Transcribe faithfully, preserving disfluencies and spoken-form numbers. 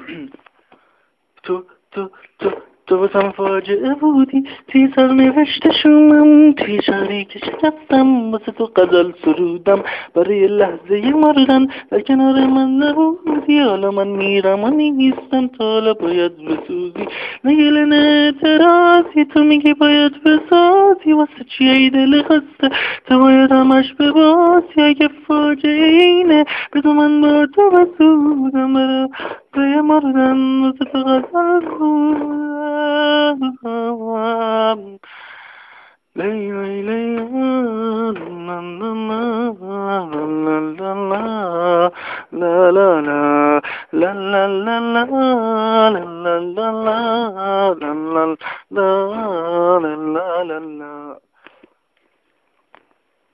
تو تو تو تو بسم فاجعه بودی تی سرنوشت شومم تی شهری که شکستم واسه تو غزل سرودم برای لحظه مردن در کنار من نبودی حالا من میرم و نیستم تا حالا باید بسوزی نگله نه اعتراضی تو میگی باید بسازی واسه چی ای دل خسته تو باید همش بباسی اگه فاجعه اینه بگو من با تو بسودم برای مردن واسه تو غزل سرودم لی لی لی لا لا لا لا لا لا لا لا لا لا لا